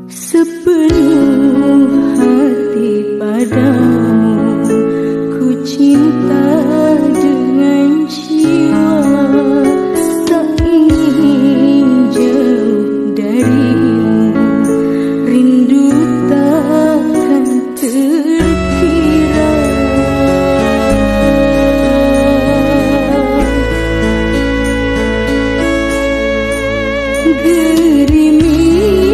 Sepenuh hati padamu ku cinta dengan jiwa, tak ingin jauh darimu, rindu takkan terkira. Gerimis